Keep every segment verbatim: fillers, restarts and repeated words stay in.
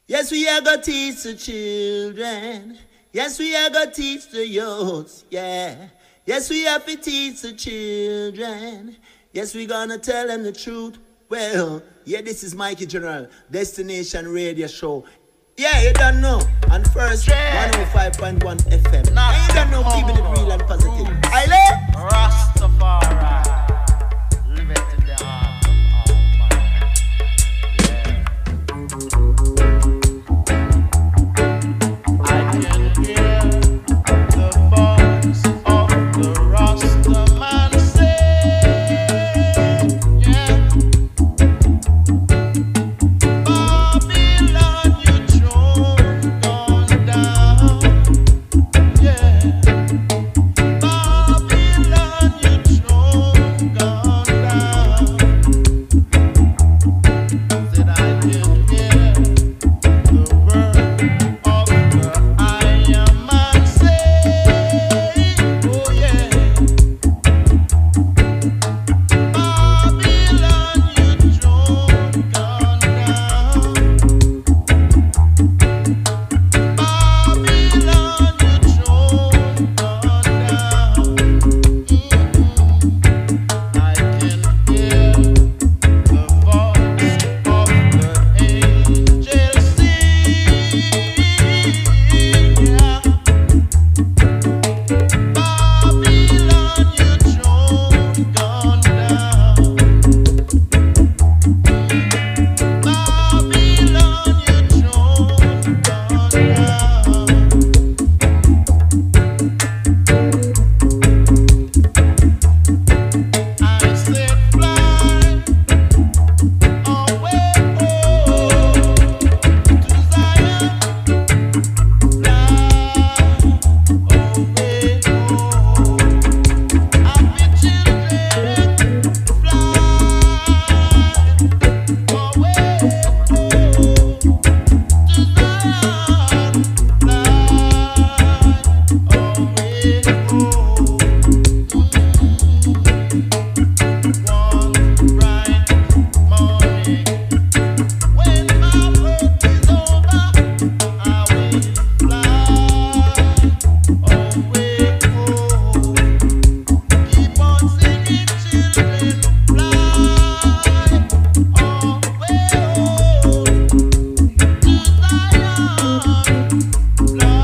Yes, we are gonna teach the children. Yes, we are gonna teach the youths. Yeah. Yes, we have to teach the children. Yes, we gonna tell them the truth. Well, yeah, this is Mikey General, Destination Radio Show. Yeah, you don't know. And first, one oh five point one F M. Nah, and you don't know, keeping it real and positive. Aile? Rastafari. Live it in the heart of all man. Yeah. I can hear the voice of the Rastaman say, yeah. Babylon, you throne gone down, yeah. Babylon, you throne gone down. Said I can hear the word of the Iron Man say, oh yeah. Babylon, you throne gone down. Babylon, you throne gone down. I can hear the voice of the angel sing, yeah. Babylon, you throne gone down. Babylon, you throne gone down. I said fly away, oh, to Zion. Fly away, oh, happy children. Fly away, oh, to Zion. Fly away, oh. One bright morning, when my work is over, I will fly away home. Keep on singing, children, fly away home to Zion. Fly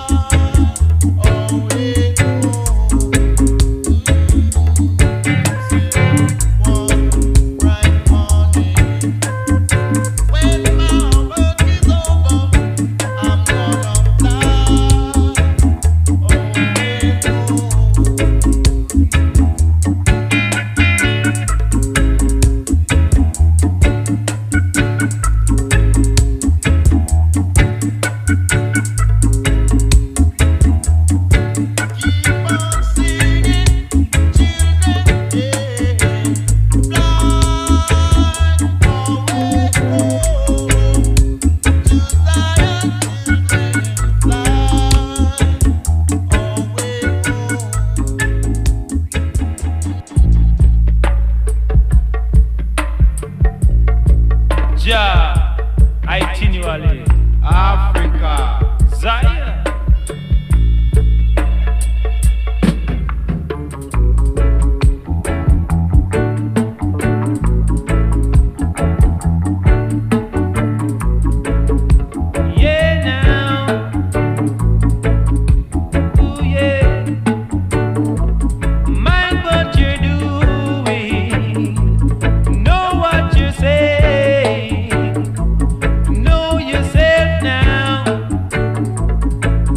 away home. One bright morning, when my work is over, I'm gonna fly away Keep on singing, children, yeah. Fly away home to Zion, children. Fly away home. Jah, itinerary, Africa, Zion. Yeah, now, ooh yeah, mind what you're doing, know what you're saying, know yourself now.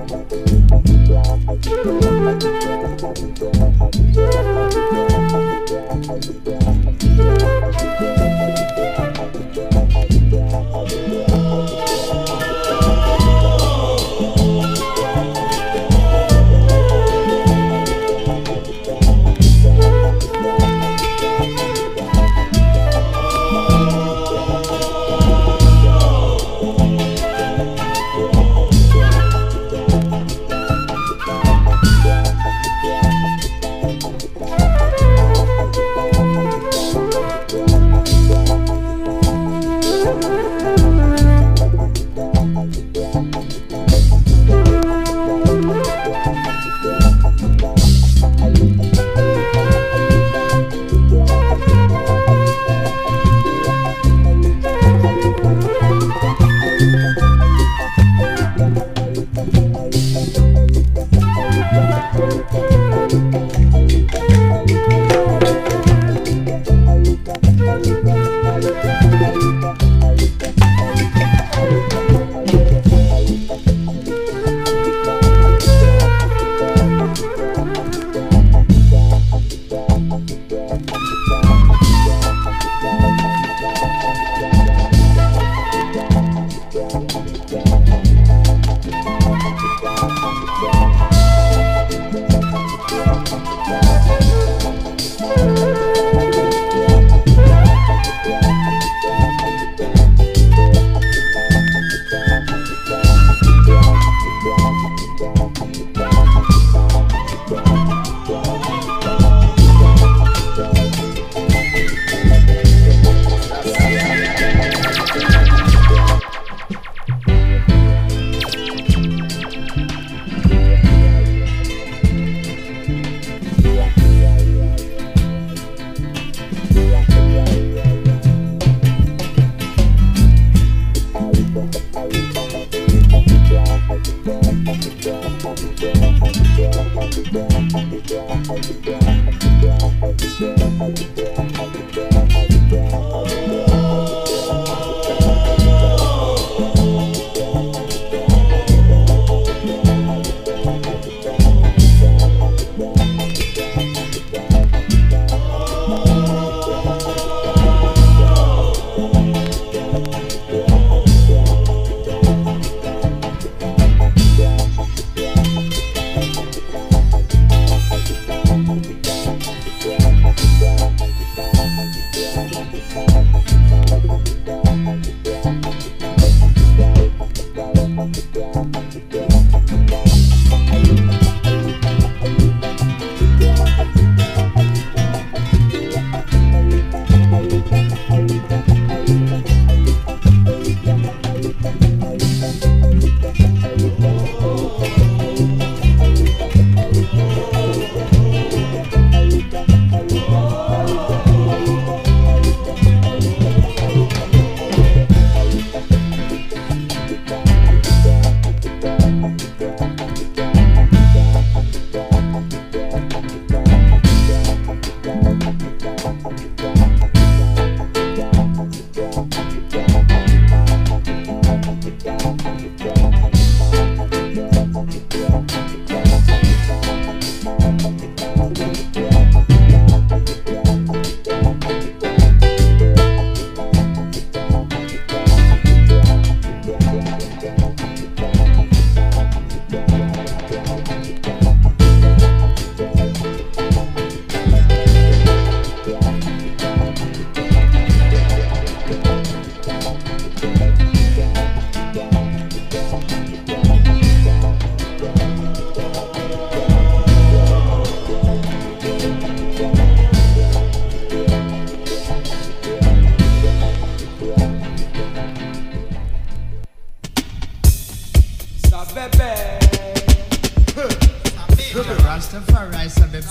Rastafari, so baby,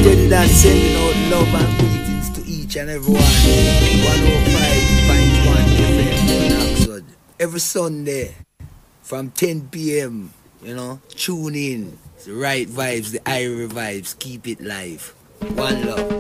Steady Dan sending out love and greetings to each and everyone. one oh five point one F M in Oxford. Every Sunday from ten p.m. You know, tune in. It's the right vibes, the Irie vibes. Keep it live. One love.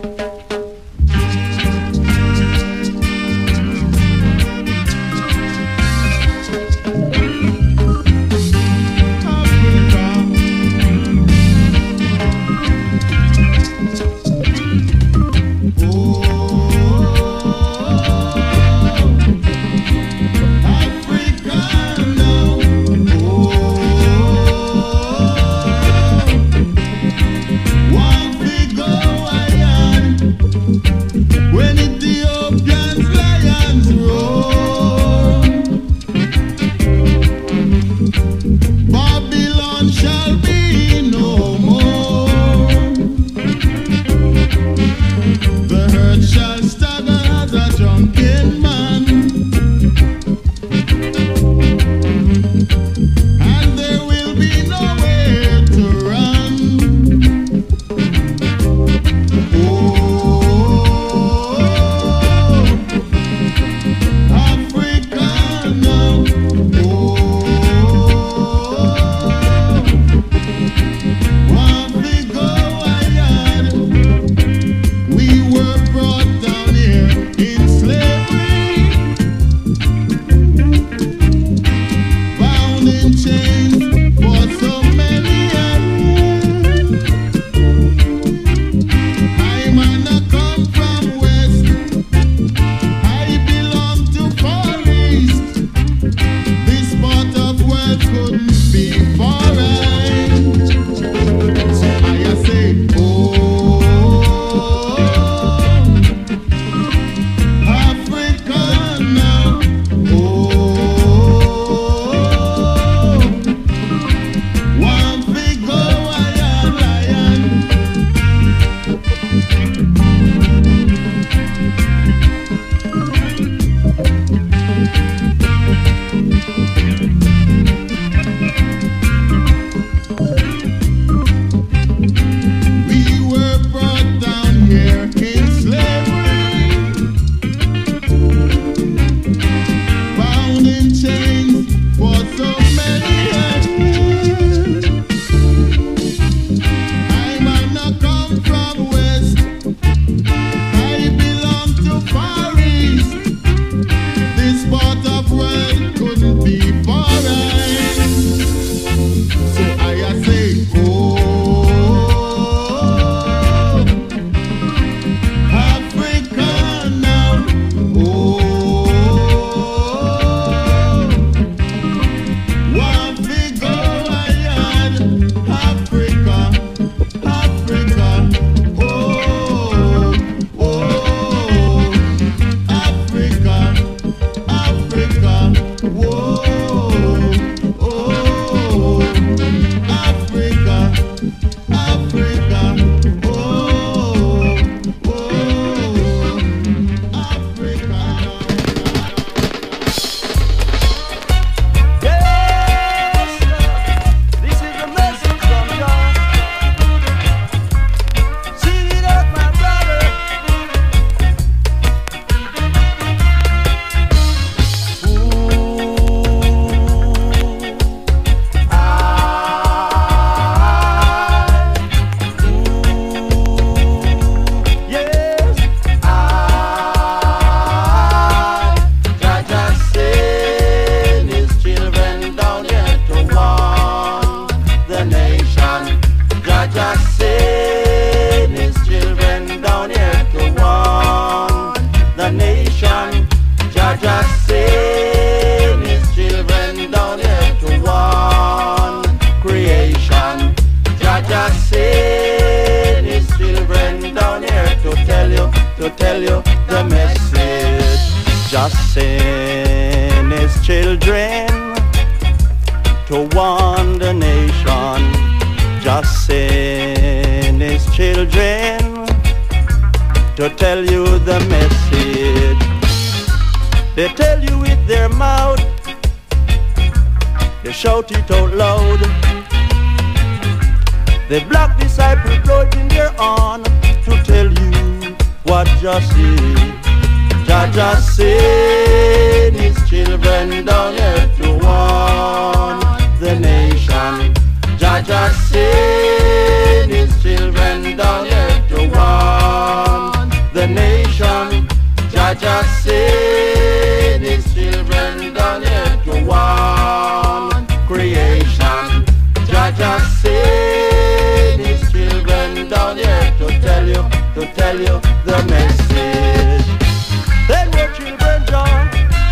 They block this disciples blow it in their horn to tell you what just said. Jah just sent his children down here to warn the nation. Jah just sent his children down here to warn the nation. Jah just sent his children down here to warn creation. Jah just sent his children down here to tell you, to tell you the message. Then what children John?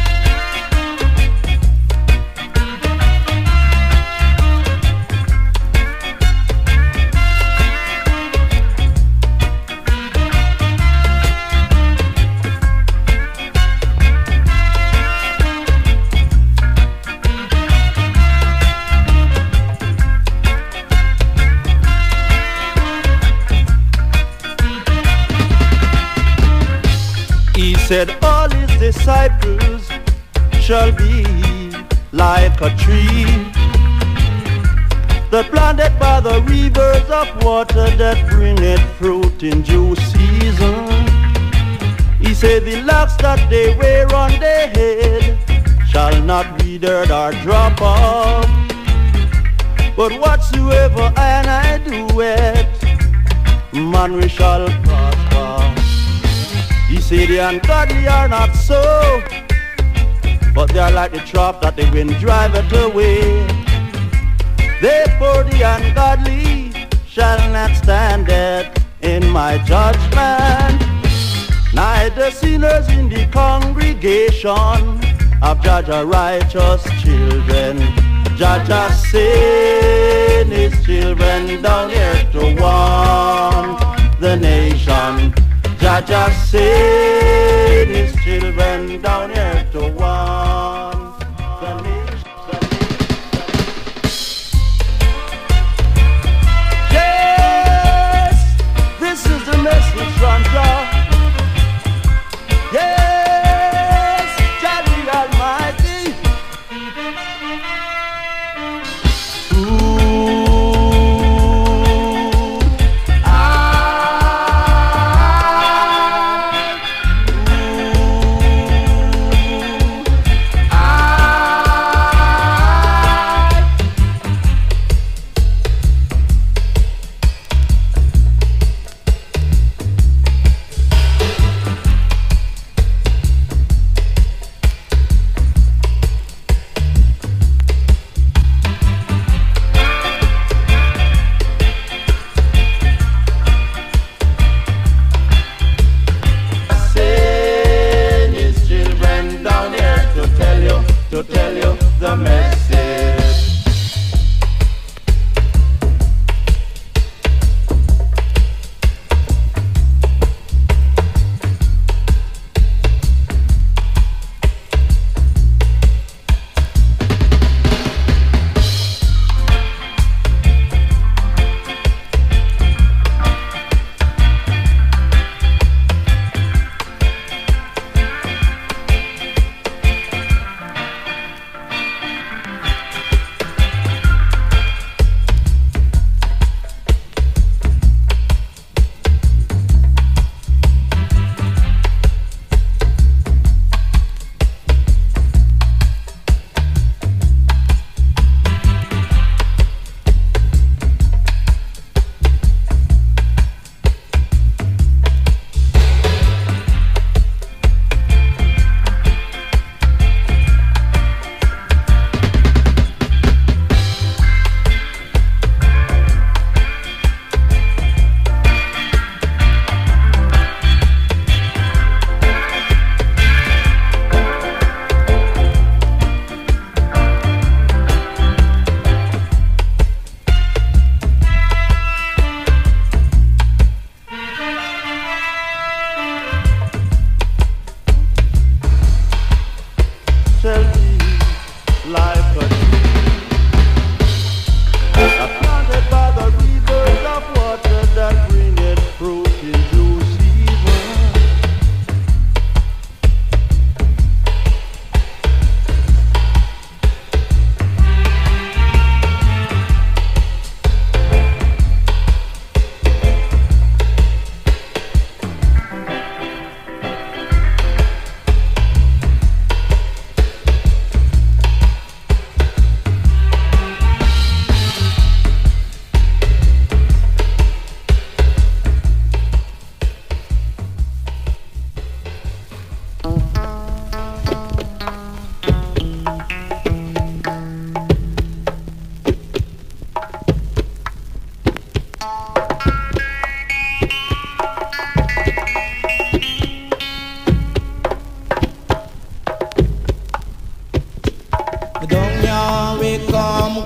He said all his disciples shall be like a tree that planted by the rivers of water that bringeth fruit in due season. He said the locks that they wear on their head shall not withered or drop off, but whatsoever and I do it, man we shall prosper. He said the ungodly are not so, but they are like the chaff that the wind driveth away. Therefore the ungodly shall not stand it in my judgment, neither sinners in the congregation of Jah righteous children. Jah just sent his children down here to warn the nation. Jah just sent his children down here to warn the nation. Yes, this is the message from Jah. Yes, Jah the Almighty. Ooh. Ah.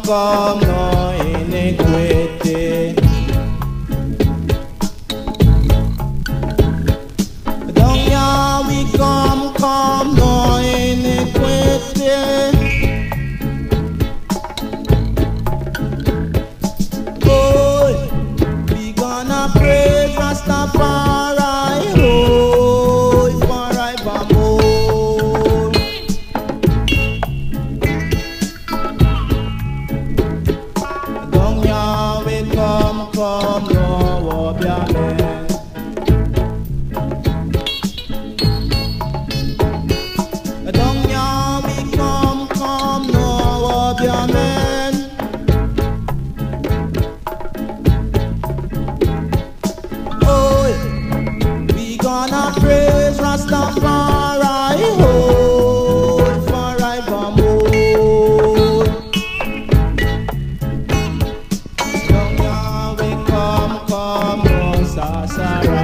come, no iniquity. Down here we come, come, no iniquity. Oh, we gonna praise Rastafari, oh, forevermore. Down here we come, come, no obiamen. Down here we come, come, no obiamen. Oh, we gonna praise Rastafari, oh, forevermore. Down here we come, come, no Sasara.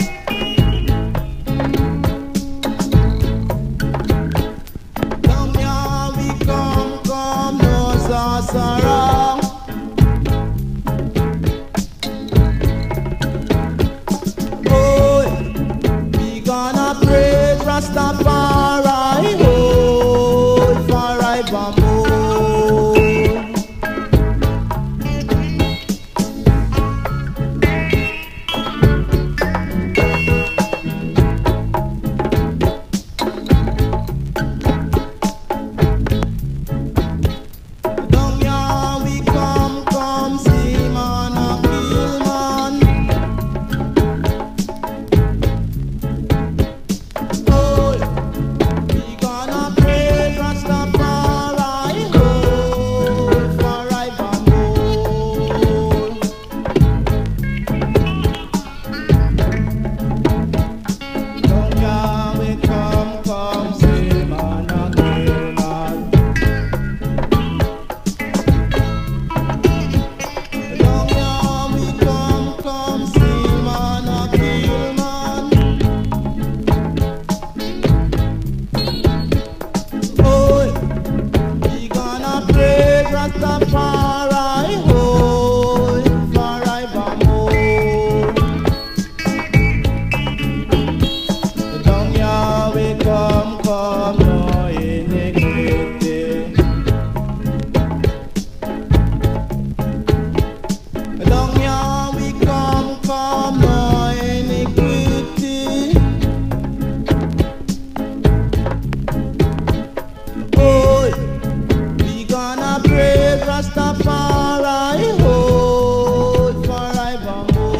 Down here we come, come, no Sasara. Oh, we gonna praise Rastafari, oh, forevermore. Down here we come, come, see man a kill man. Oh, we gonna praise Rastafari, oh, forevermore. Down here we come, come, see man a kill man. Down here we come, come, see man a kill man. Oh, we gonna praise Rastafari, oh, forevermore. Down here we come, come, no iniquity. Down here we come, come, no iniquity. Oh, we gonna praise Rastafari, oh, forevermore.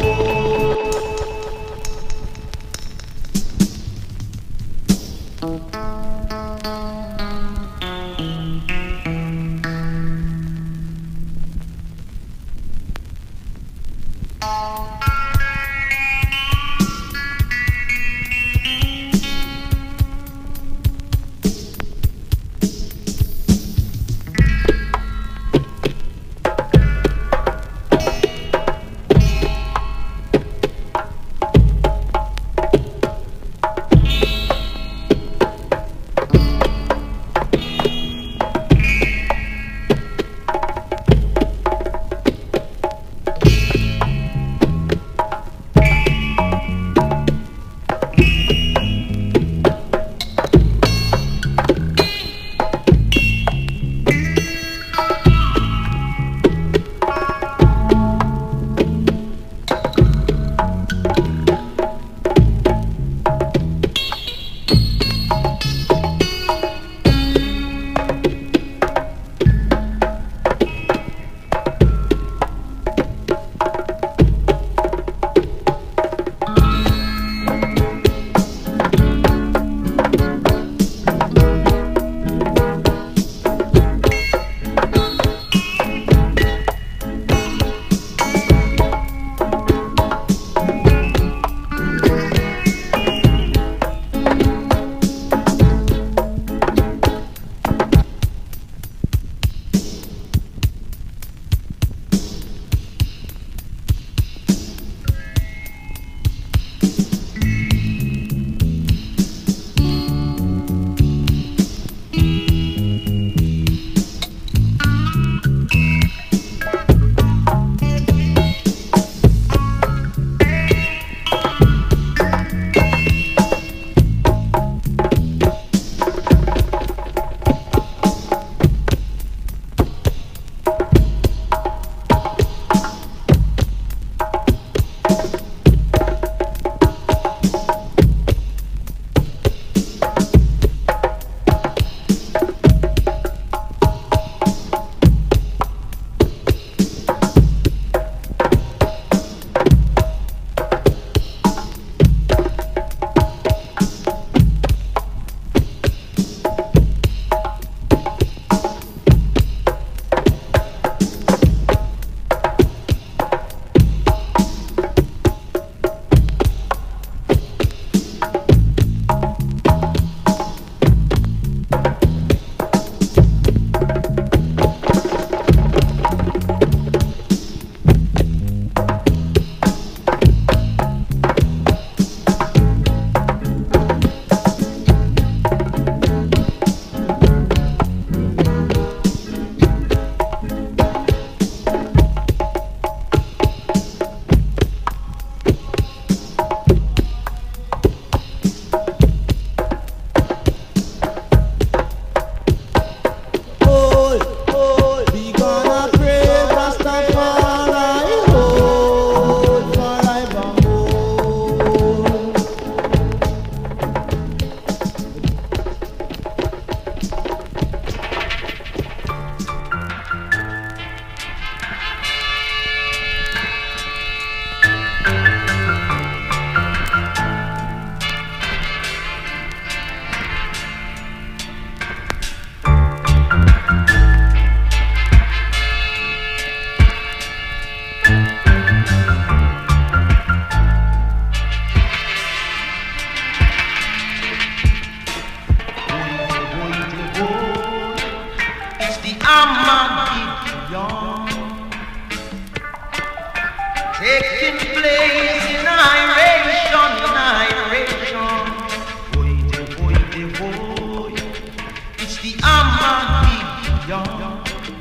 taking place in iration, in iration. Boy, boy, boy, it's the Armageddon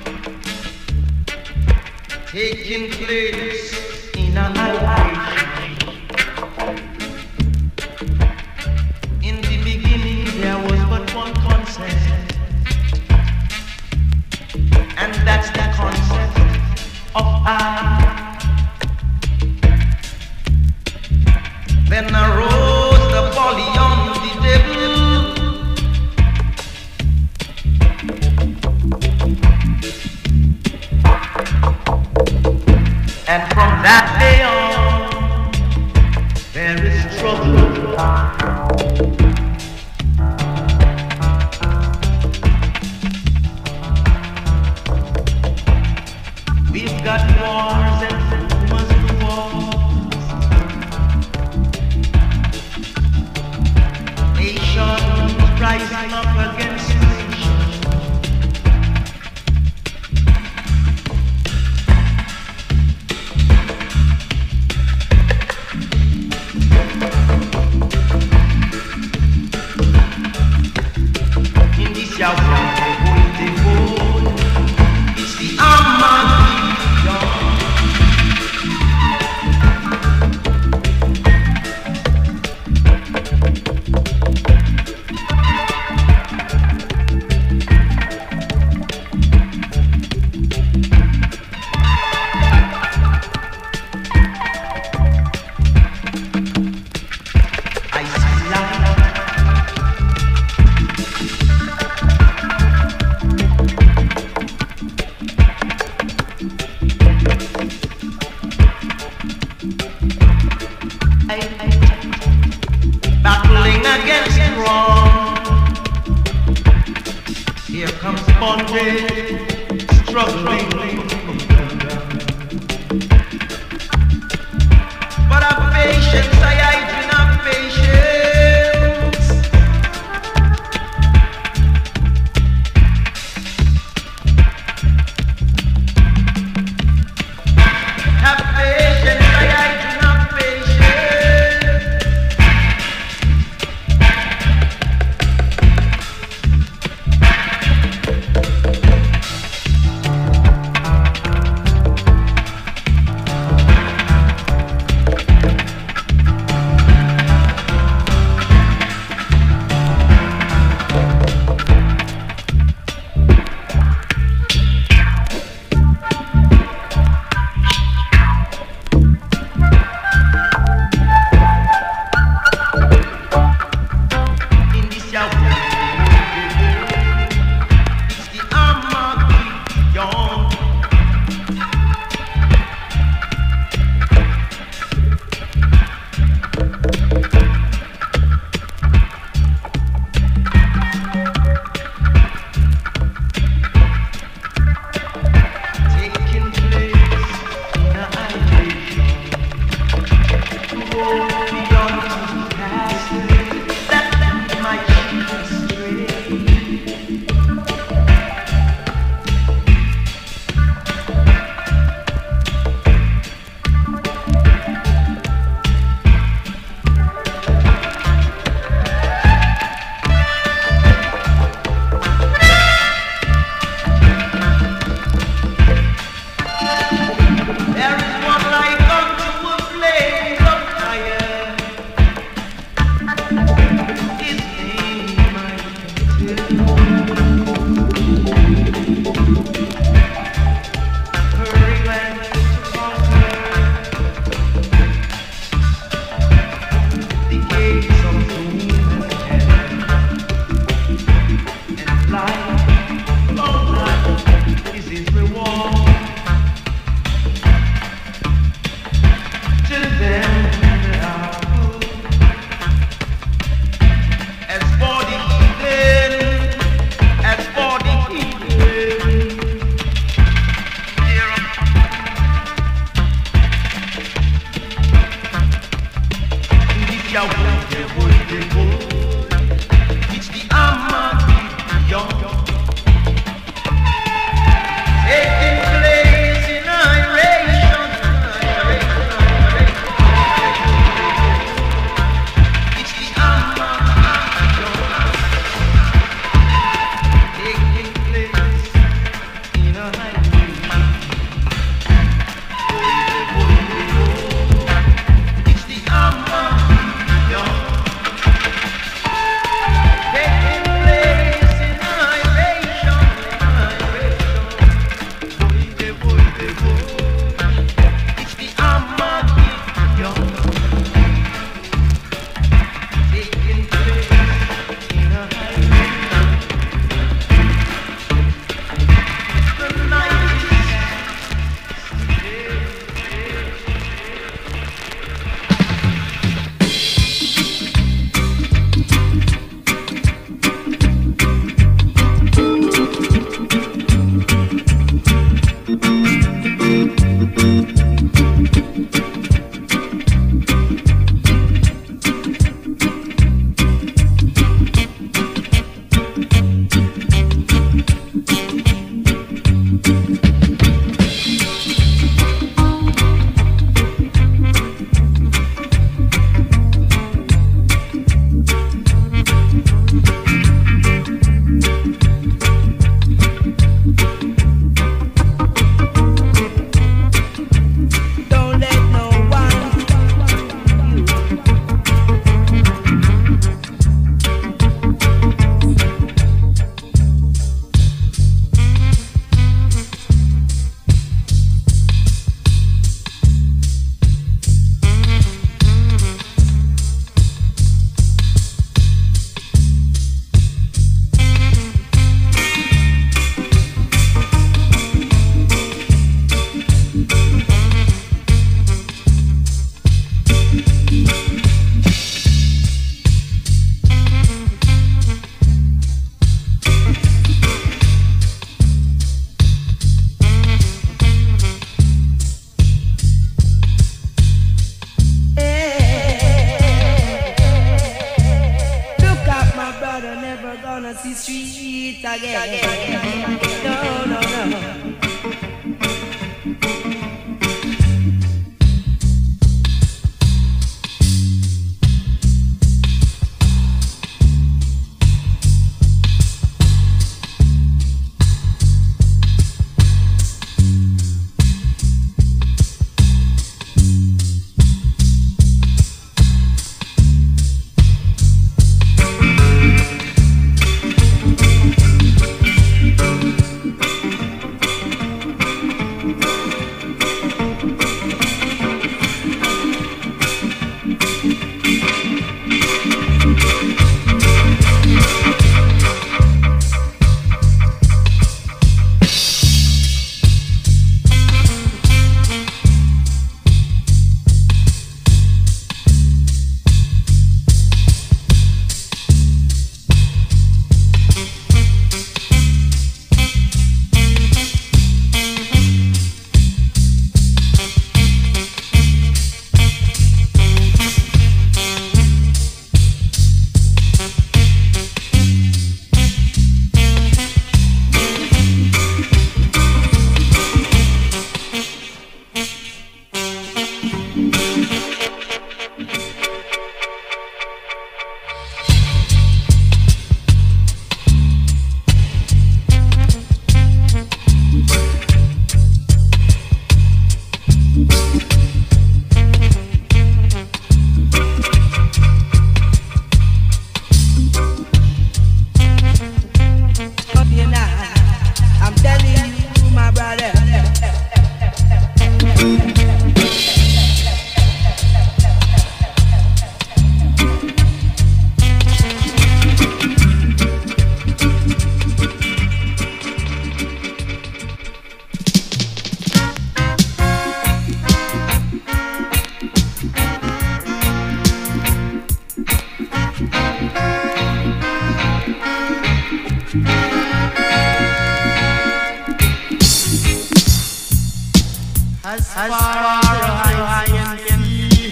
taking place in iration. In the beginning there was but one concept, and that's the concept of I. Then arose the folly on the devil, and from that day on there is trouble. We've got wars and rumors of wars, nations rising up against nations. In this hour, it's the Armageddon as far as I can see.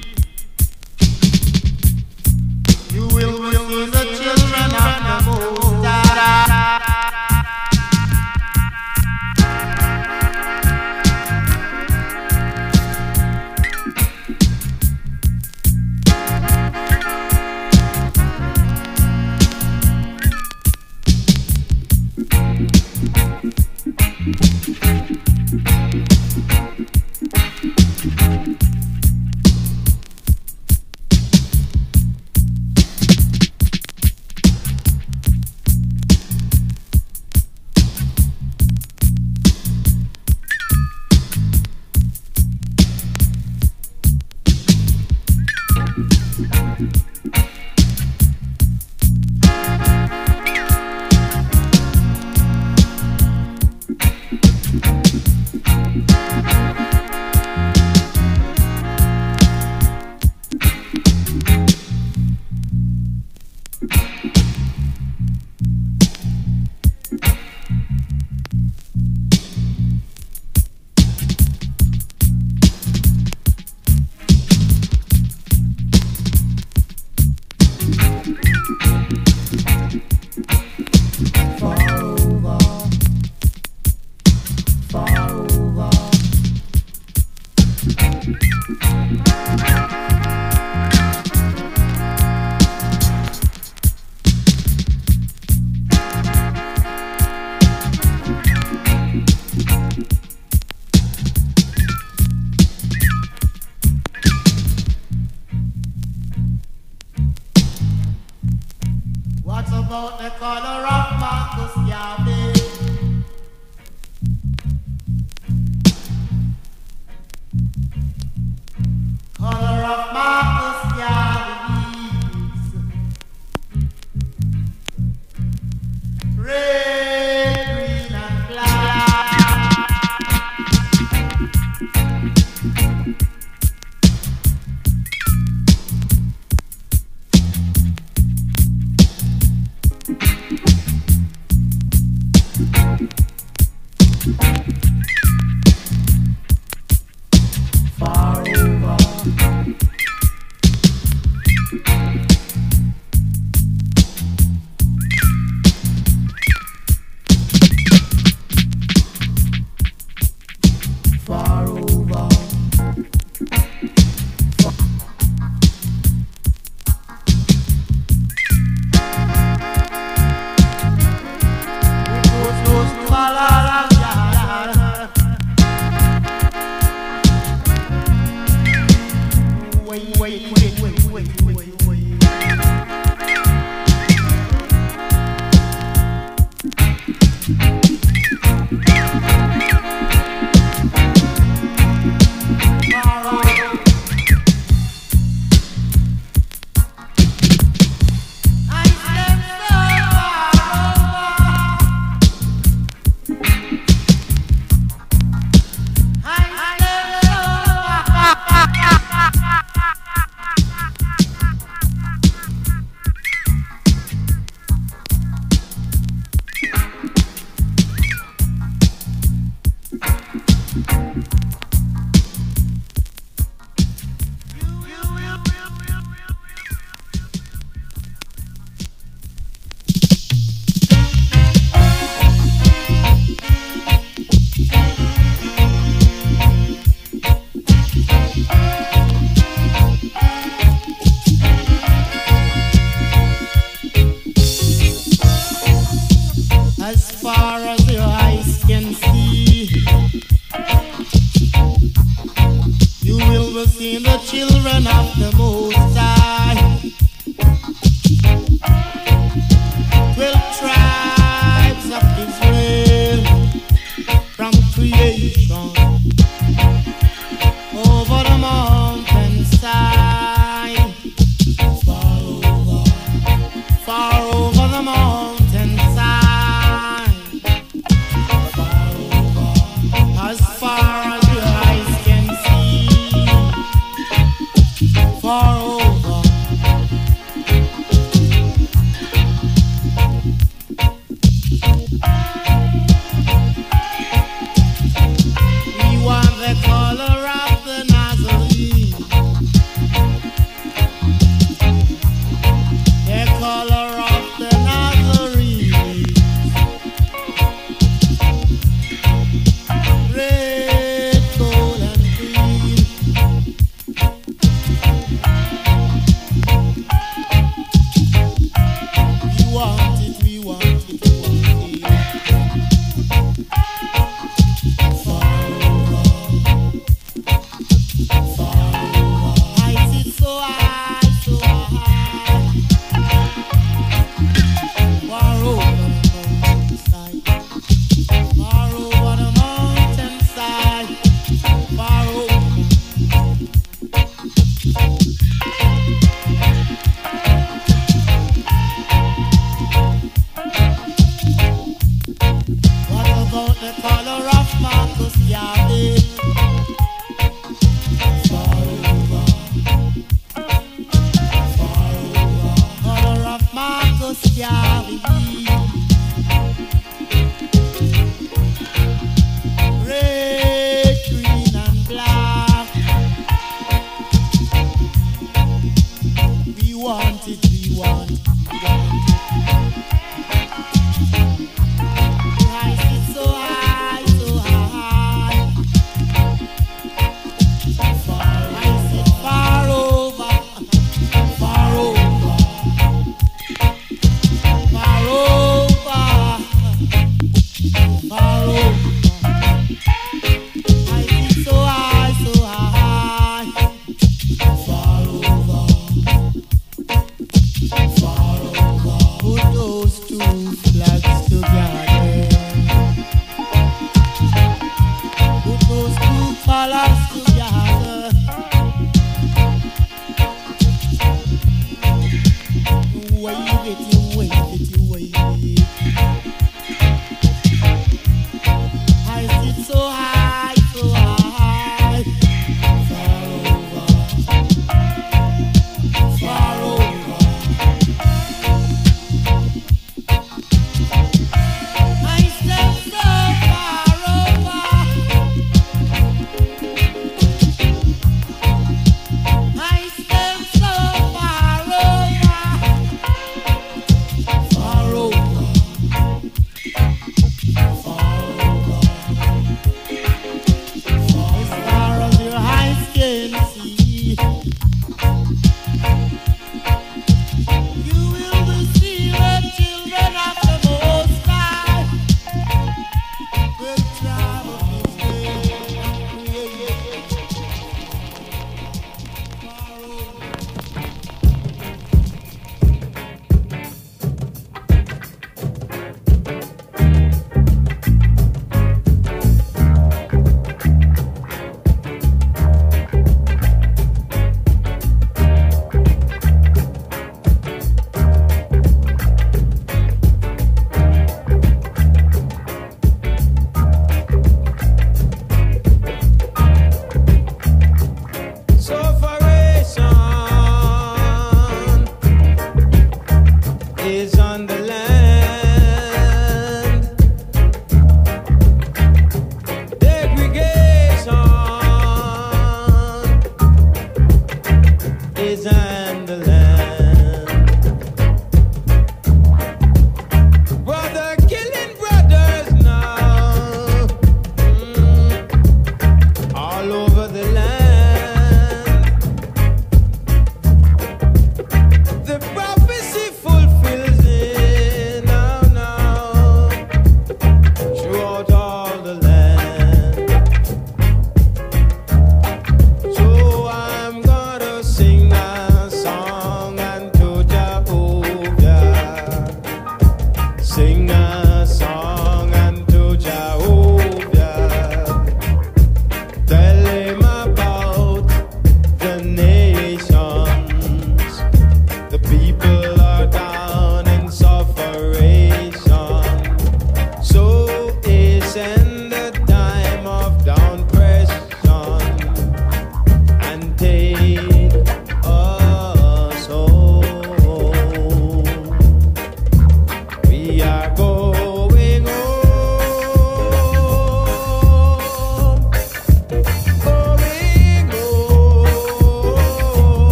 You will see the children of the Most High. As far as your eyes can see, you will be seeing the children of the Most High. Twelve tribes of Israel from creation over the mountainside, far over, far over the mountainside. As far as your eyes can see, far over,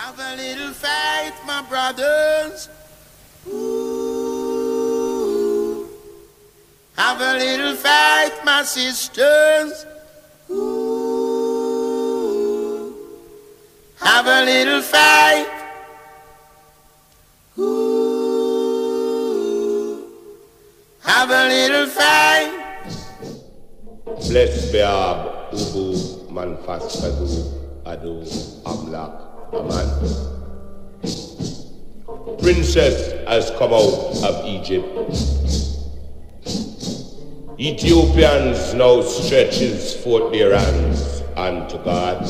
Have a little faith, my brothers. Ooh. Have a little faith, my sisters. Ooh. Have a little faith. Ooh. Have a little faith. Bless Beab, Ubu, Manfastadu, Adu, Amlak, Aman. Princess has come out of Egypt. Ethiopians now stretches forth their hands unto God.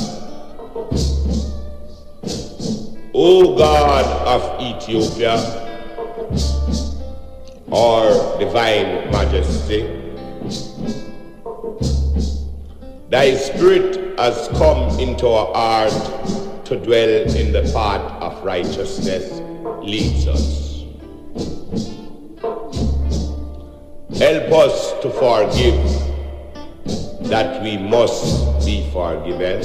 O God of Ethiopia, our divine majesty, thy spirit has come into our heart to dwell in the path of righteousness, leads us. Help us to forgive that we must be forgiven.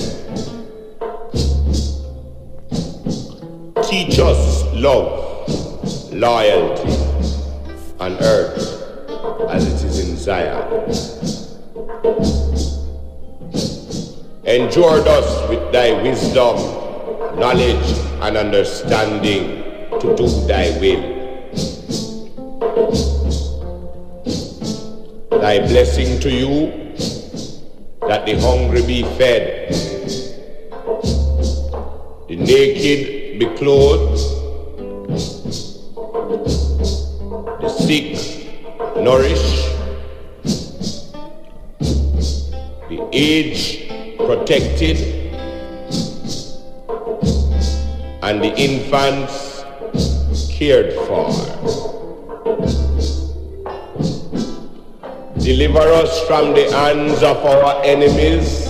Teach us love, loyalty on earth as it is in Zion. Endured us with thy wisdom, knowledge, and understanding to do thy will. Thy blessing to you, that the hungry be fed, the naked be clothed, the sick nourished, the aged protected, and the infants cared for. Deliver us from the hands of our enemies,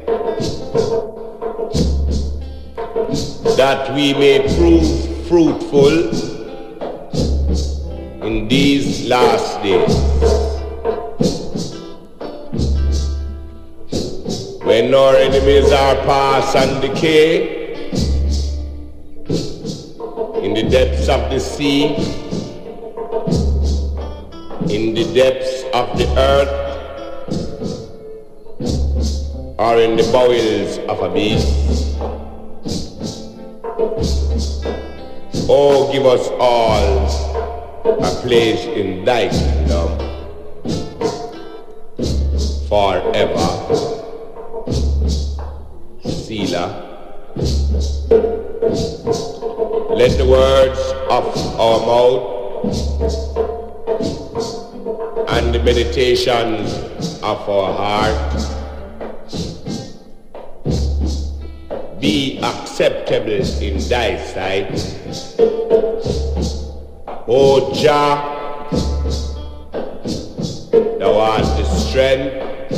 that we may prove fruitful in these last days. When our enemies are past and decay, in the depths of the sea, in the depths of the earth, or in the bowels of a beast, oh, give us all a place in thy kingdom forever. Selah. Let the words of our mouth and the meditations of our heart be acceptable in thy sight, O Jah, thou art the strength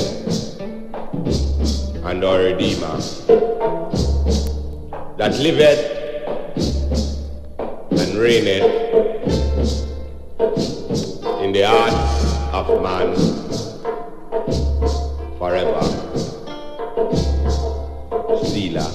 and our Redeemer, that liveth and reigneth in the hearts of man forever. Selah.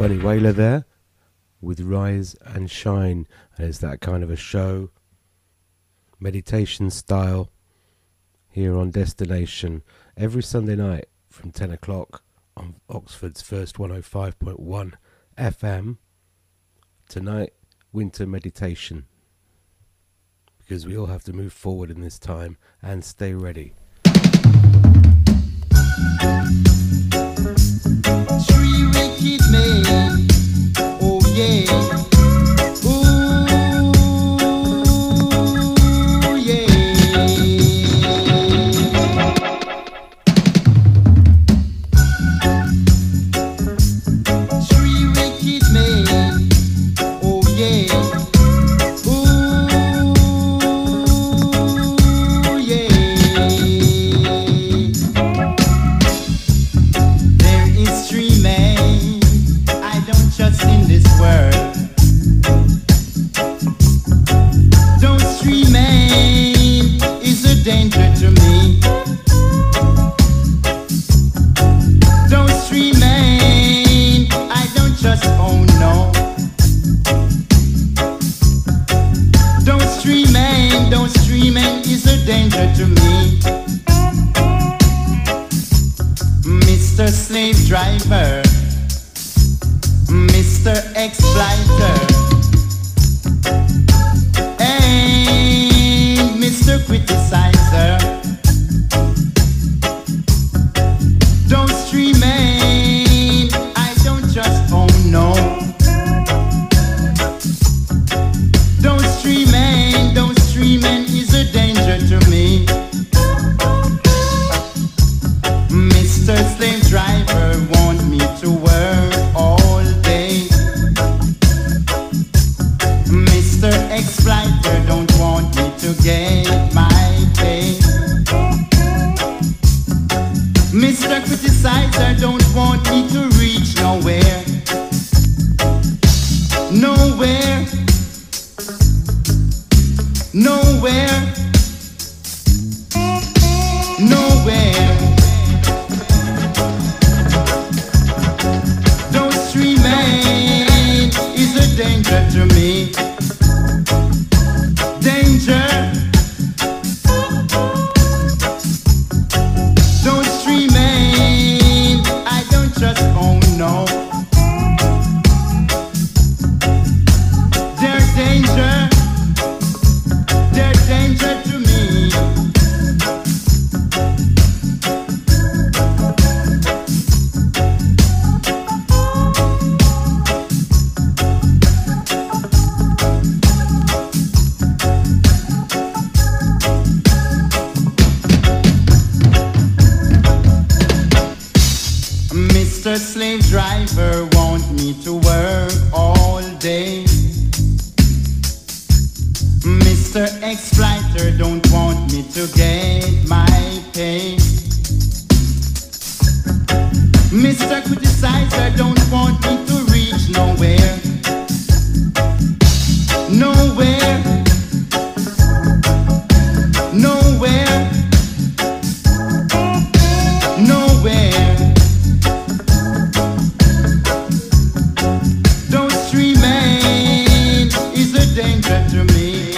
Bunny Wailer there with Rise and Shine. And it's that kind of a show, meditation style, here on Destination every Sunday night from ten o'clock on Oxford's first one oh five point one F M. Tonight, winter meditation, because we all have to move forward in this time and stay ready. Three wicked men, oh yeah. Driver, Mister Exploiter, and Mister Criticizer. Don't stream in, I don't just oh no. Don't stream in, don't stream in is a danger to me. Mister Slave Driver want me to work all day. Mister Exploiter don't want me to get my pay. Mister Criticizer don't want me to reach nowhere. Nowhere. Nowhere. Nowhere. Is a danger to me. Danger. Don't stream in, I don't trust, oh no. They're danger. They're danger to me. Mister Slave Driver want me to work all day. Mister Exploiter don't want me to get my pay. Mister Criticizer don't want me to reach nowhere. Nowhere. Nowhere. Nowhere. Don't stream in is a danger to me.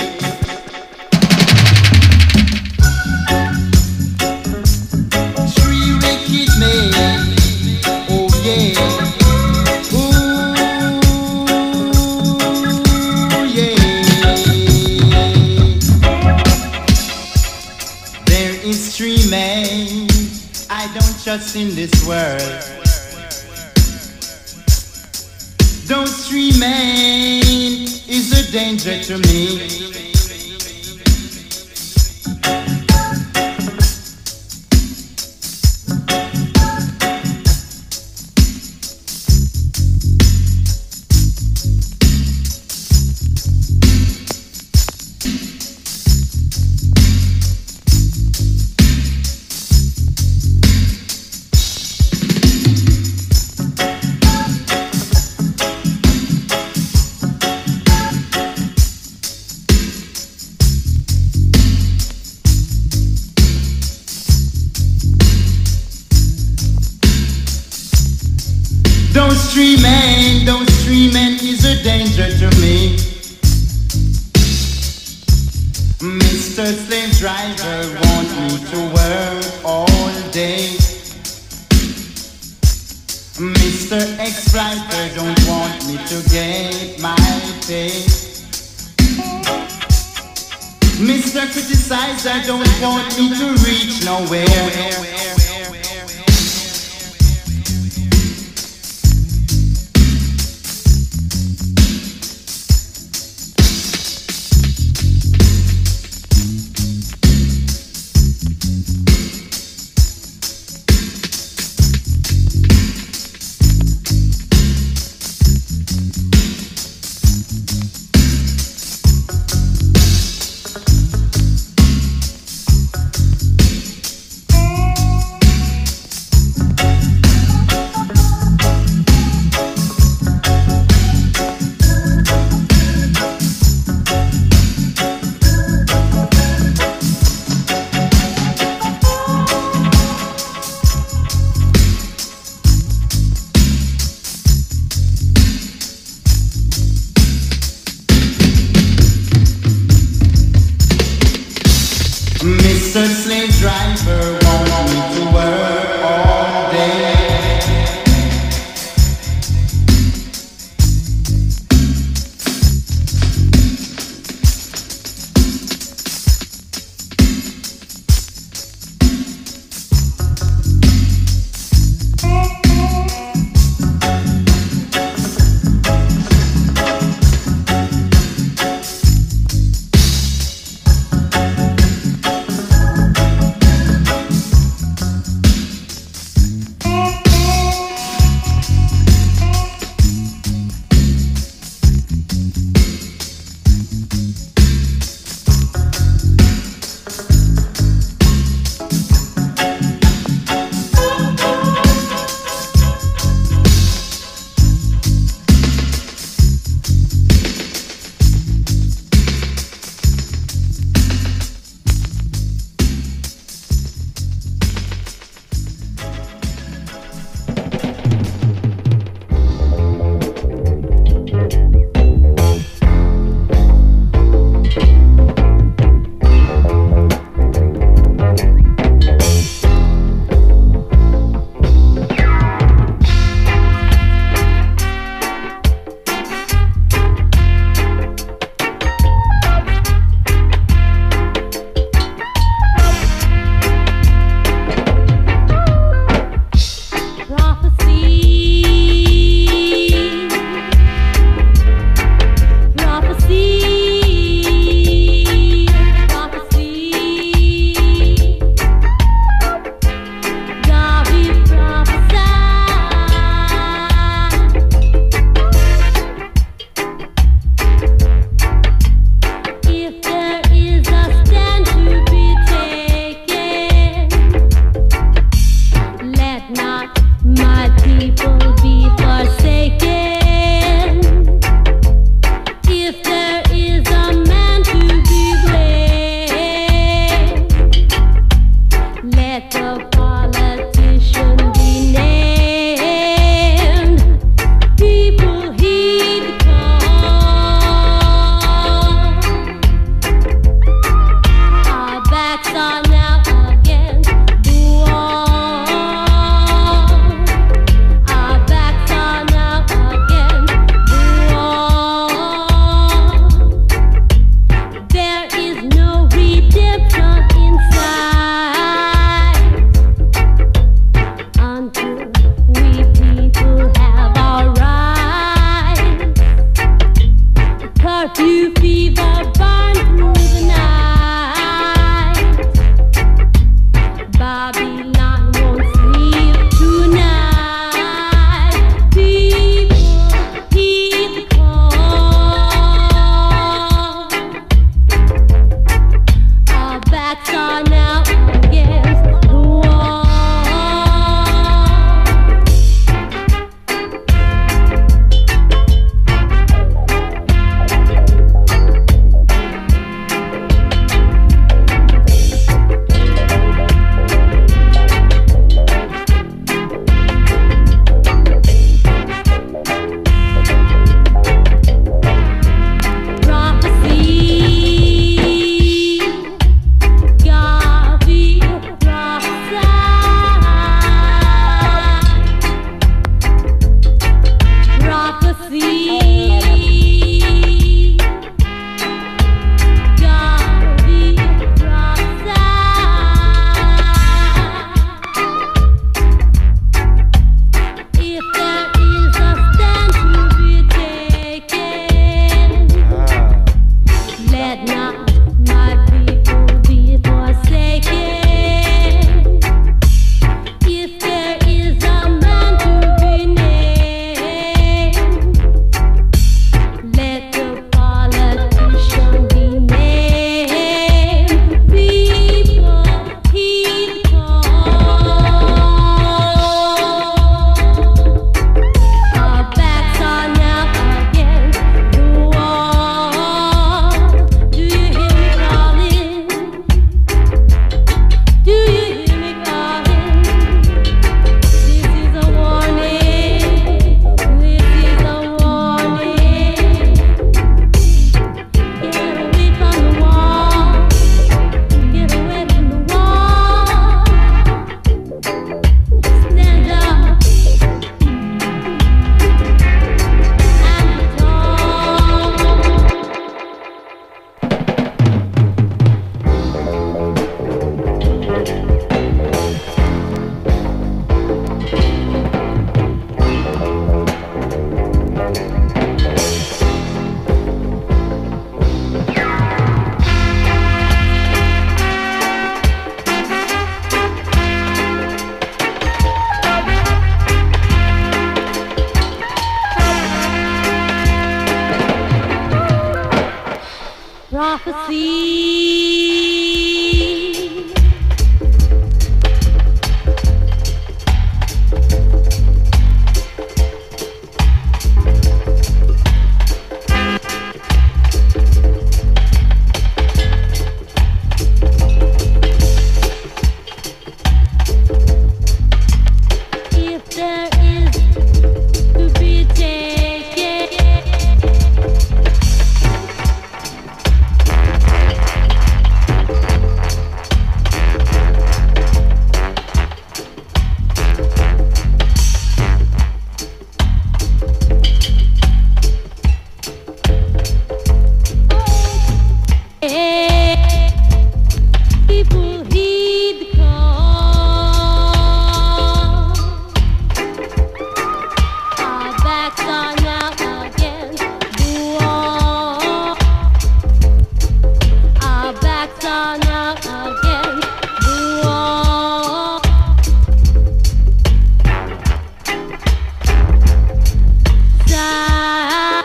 Three wicked men, oh yeah. Ooh, yeah. There is three men I don't trust in this world. Don't stream in is a danger to me. streaming, don't streaming is a danger to me. Mister Slave Driver want me to work all day. Mister Exploiter don't want me to get my pay. Mister Criticizer don't want me to reach nowhere. prophecy. If there is to be taken, people heed the call. Our backs are now against the wall. Our backs are now against the wall. Side.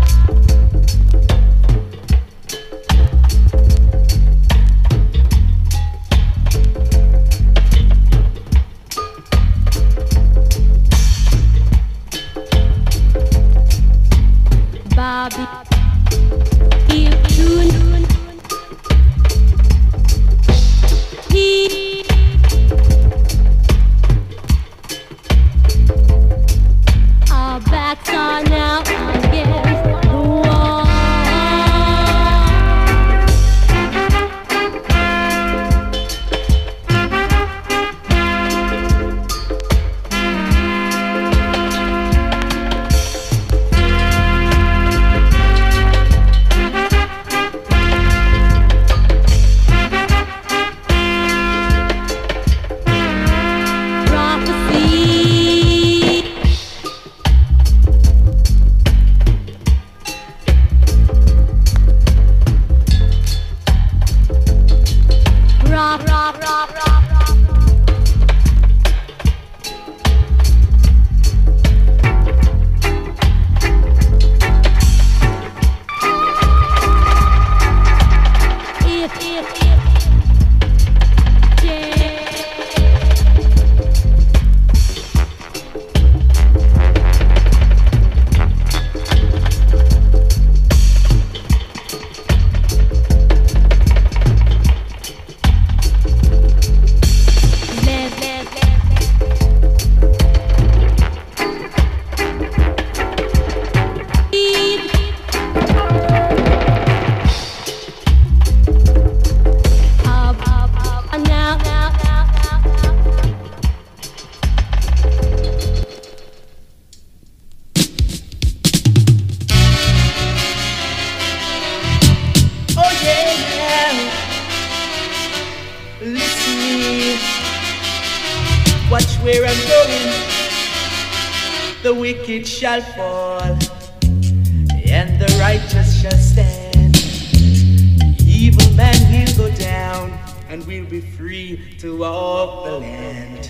Bobby, if you he our backs are now against the wall. Prophecy. Rock, rock, rock, rock, rock. If, if, if, yeah. Let, let, let, Keep. Up, up, up, now, now, now, now, now. Oh yeah, listen, watch where I'm going. The wicked shall fall, and the righteous shall stand. Evil man will go down, and we'll be free to walk the land.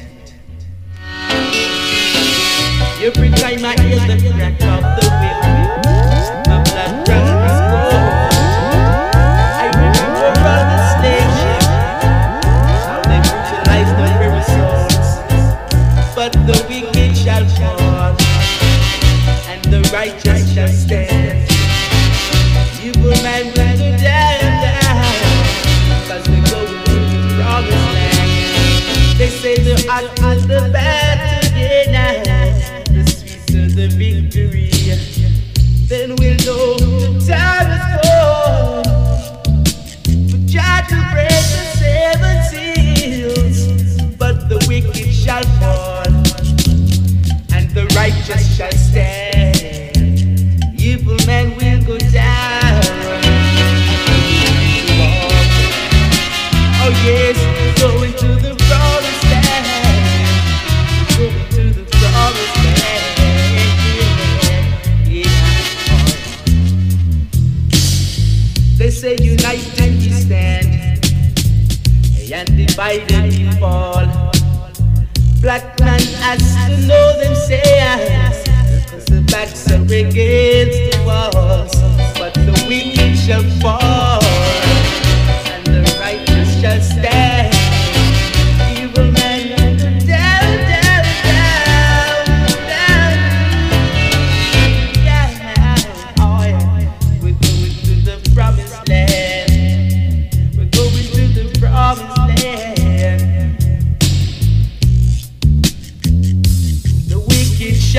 Every time I hear the crack of the whip, my blood runs cold. I remember all the slave ships, how they brutalized the very souls. But the wicked shall fall, and the righteous shall stand. Evil man will go down, down, 'cause they go to the promised land. They say the hot and the bad together, the sweet of the victory. Then we'll know the time is gone for Jah to break the seven seals. But the wicked shall fall, and the righteous shall stand. Evil men will go down. Oh yes, going to the promised land. Going to the promised land. Yeah, yeah. They say united we stand, and divided we fall. Black man has to know themselves, 'cause the backs are against the walls. But the wicked shall fall,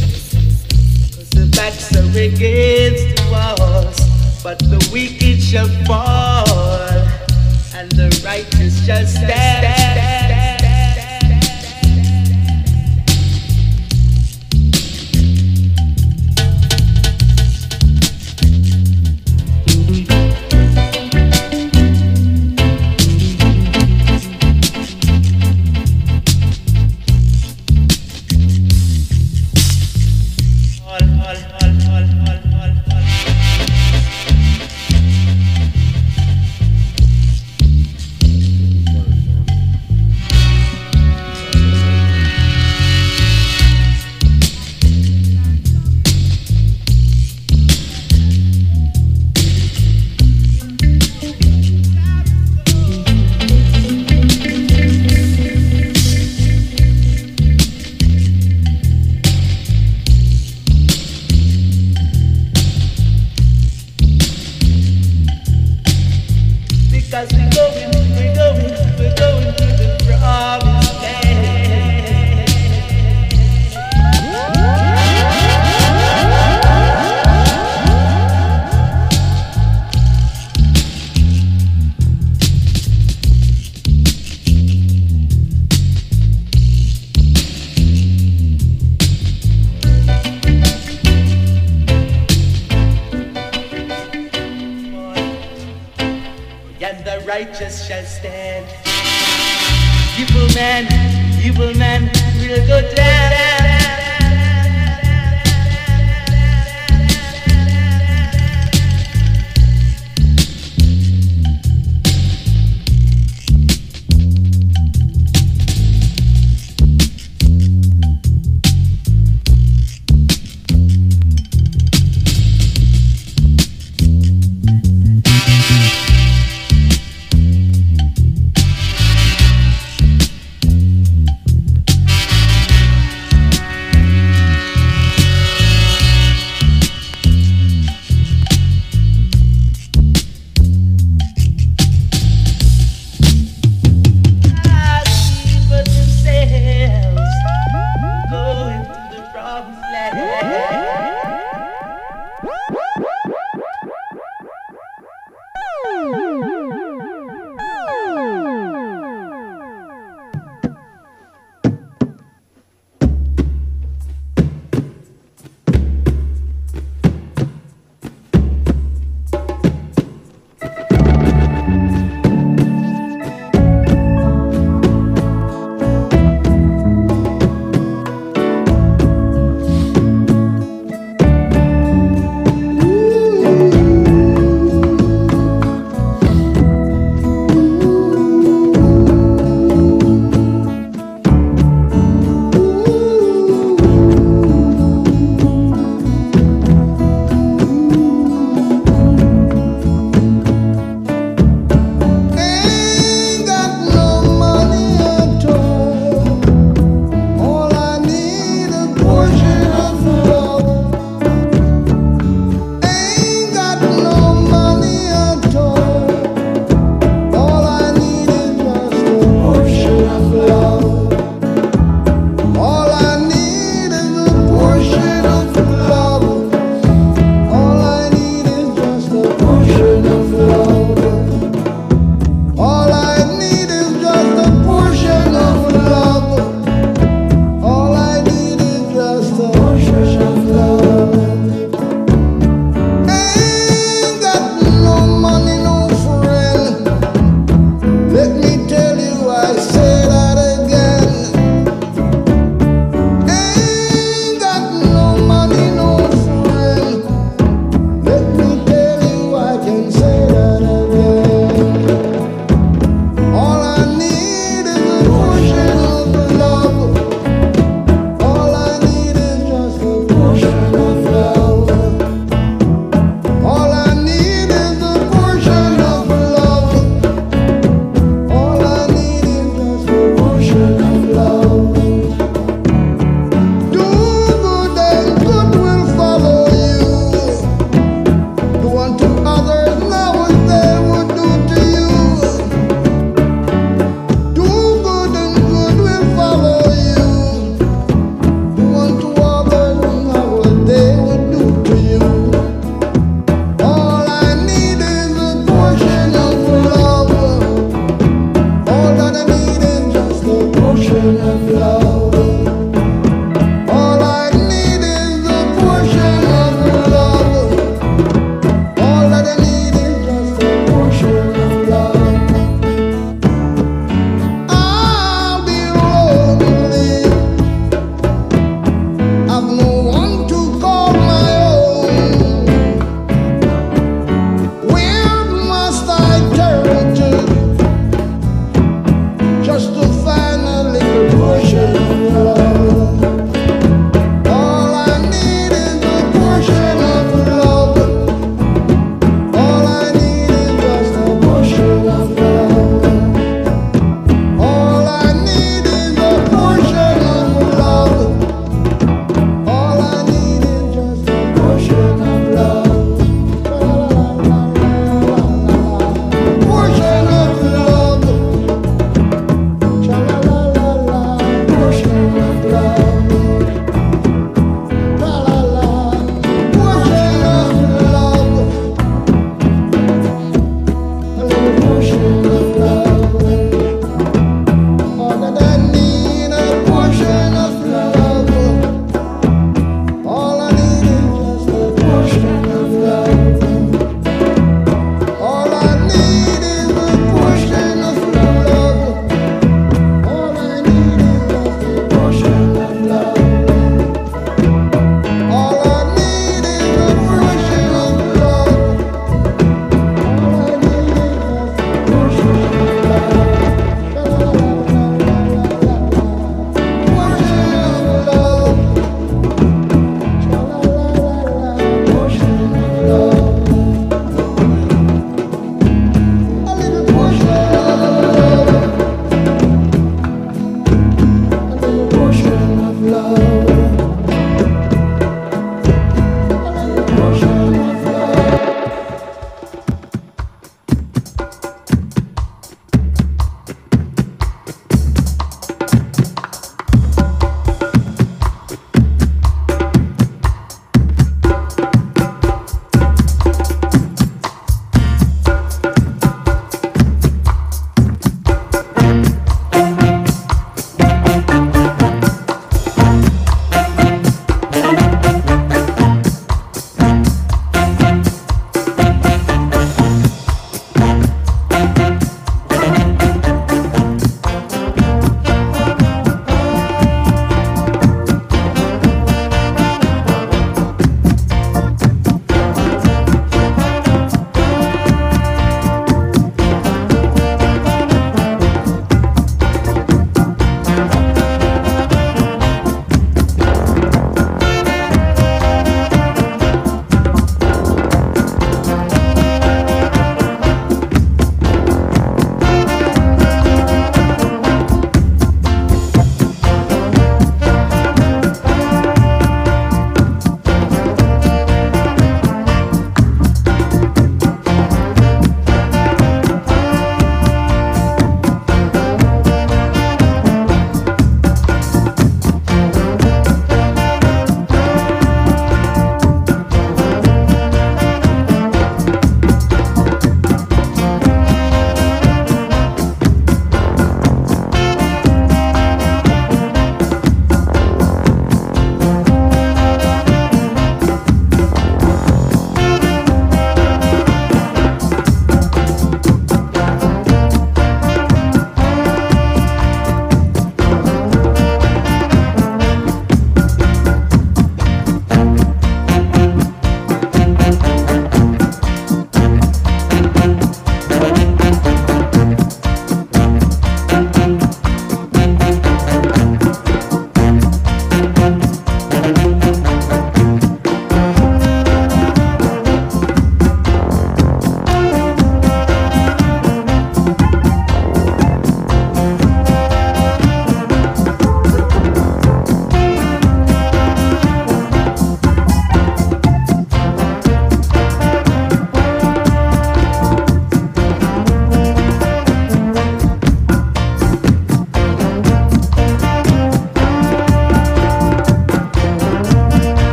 'Cause the backs are against the walls, but the wicked shall fall, and the righteous shall stand. Righteous shall stand. Evil man, evil man will go down.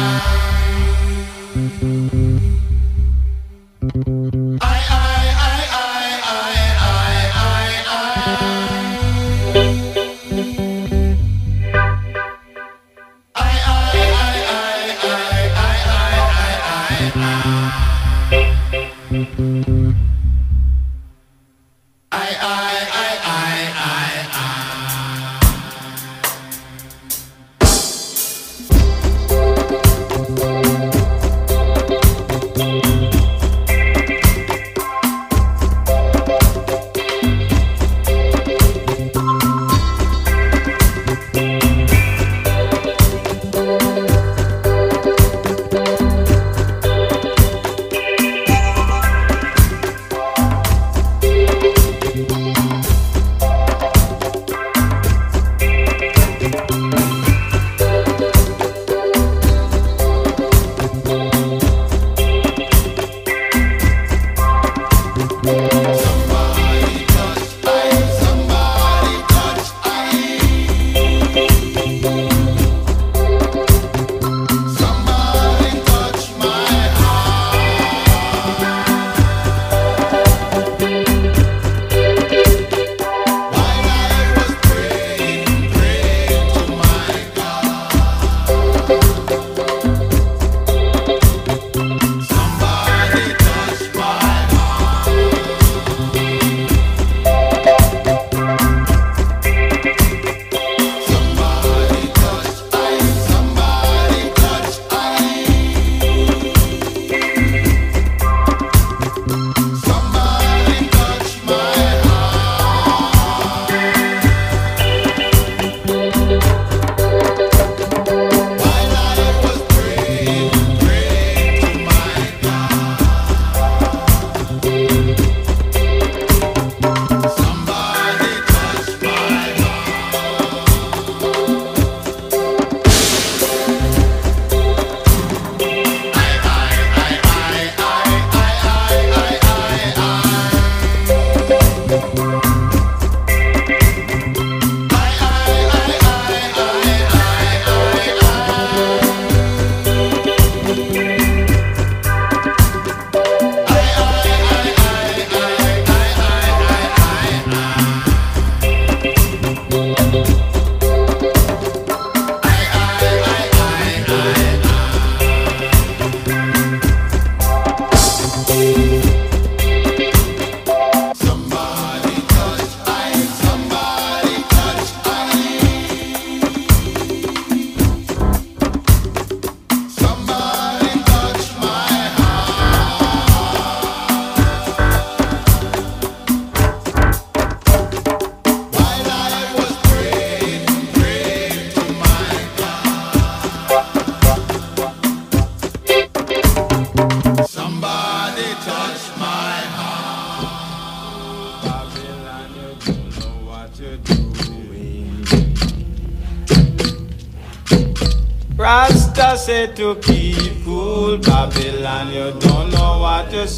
Rasta said to keep cool, Babylon, you don't know what to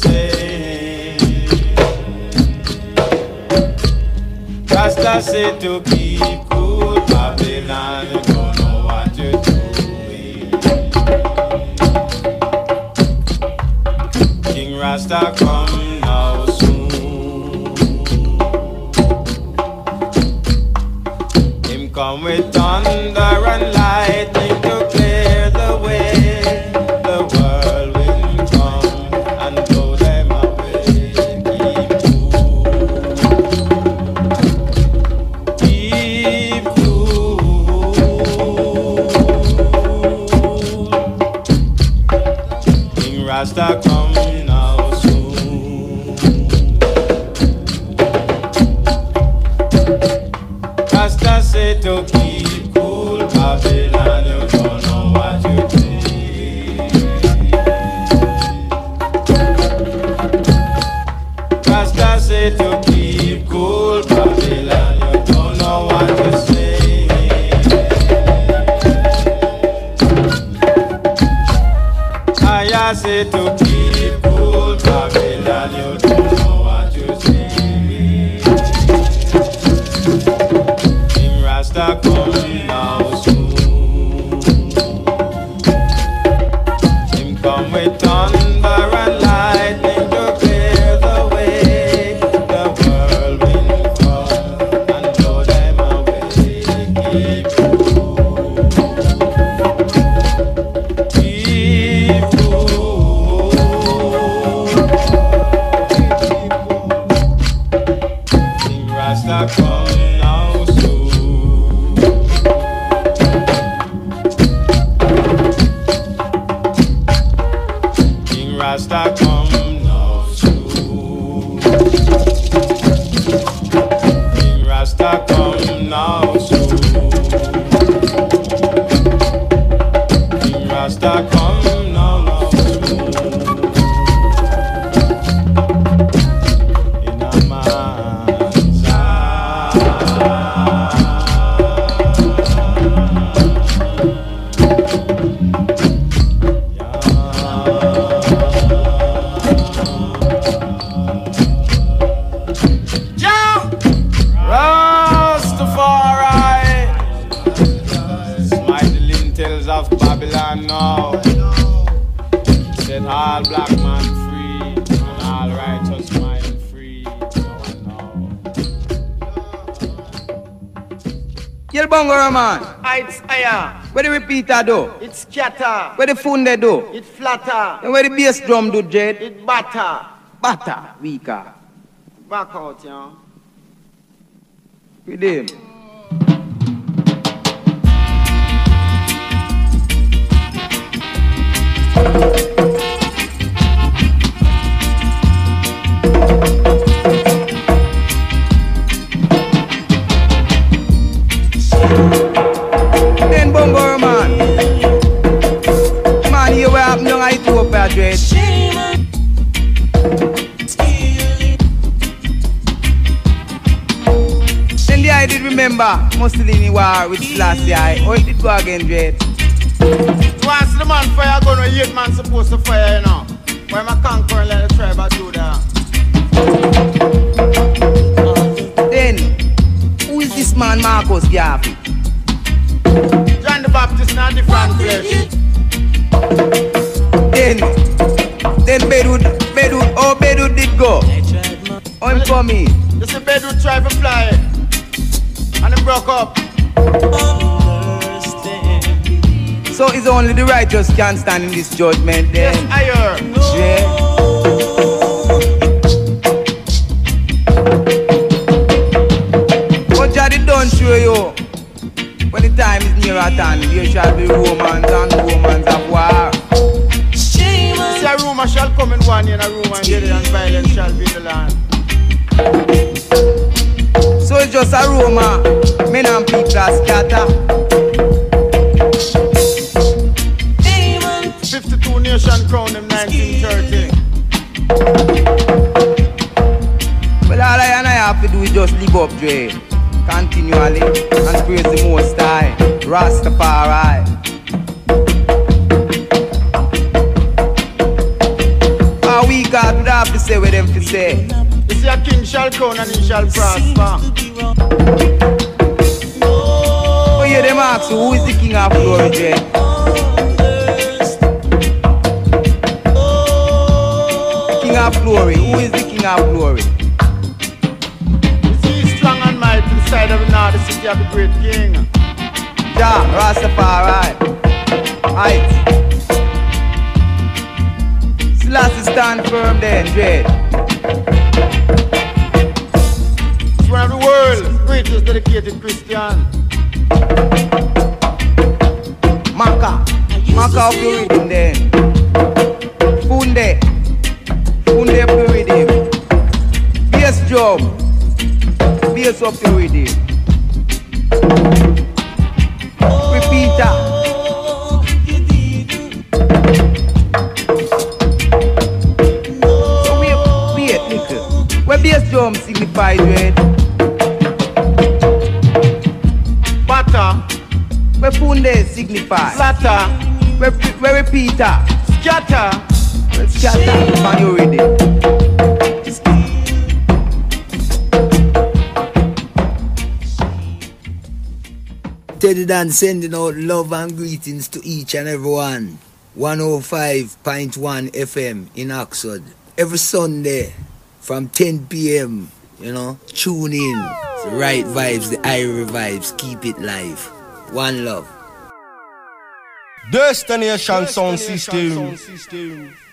say. Rasta said to keep cool, Babylon, you don't know what to do. King Rasta come now soon. Him come with thunder and lightning to clear the way. The world will come and blow them away. Keep cool. Keep cool. King Rasta come now soon. Rasta said to keep cool, Babylon, you don't know what you did. Rasta said to keep cool, Babylon, you don't know what to say. Aya said to keep cool, Babylon, you don't know what you say. King Rasta come now soon. come with thunder and lightning to clear the way. The whirlwind come and blow them away. Keep come now soon. King Rasta come now soon. King Rasta come now soon. King Rasta come now now soon. In a man's Babylon now. Set all black man free and all righteous mind free. Now Yel bongo man. It's higher. Where the repeater do? It's scatter. Where the funde do? It flatter. And where the bass drum do, Jed? It batter. Batter, weaker. Back out, yo. With him. Then bongo man. Man, you were up now I do up a dread. Then the I did remember Mussolini war with Selassie. How it did go again, dread? You want to see the man fire gun where eight man supposed to fire, you know? Why my conquer and let the tribe I do that? Then, who is this man Marcus Garvey? John the Baptist not different flesh. Then, then Bedwood, Bedwood, oh Bedwood did go. I'm coming. You see Bedwood try to fly and it broke up. So it's only the righteous can stand in this judgment then. Yes, I heard. Yeah. But Jah did don't show you. When the time is near at hand, there shall be Romans and Romans of war. See a rumor shall come in one year and a rumor and get it and violence shall be in the land. So it's just a rumor. Men and people are scattered. fifty-two nation crown in nineteen thirty. Well, all I and I have to do is just live up, Dre, continually, and praise the Most High, Rastafari. All we got would have to say what them to say. You see a king shall crown and he shall prosper. Oh yeah, them ask you, who is the king of glory, Dre? King of glory. Who is the king of glory? You see he's strong and mighty to the side of the north, the city of the great king. Jah, Rastafari. Right. Selassie stand firm then, Dread. It's one of the world's greatest dedicated Christian. Maka. Maka of your rhythm then. Funde. Funde up your rhythm. Bass drum. Bass up your rhythm. Repeater. So wait, wait, little. Where bass drum signify, Dread? Butter. Where Funde signify? Slaughter. Where, where repeater? Scatter. Where scatter on your rhythm. Teddy Dan sending out love and greetings to each and everyone. one oh five point one F M in Oxford. Every Sunday from ten p.m. You know, tune in. It's the right vibes, the Irie vibes. Keep it live. One love. Destination Sound System.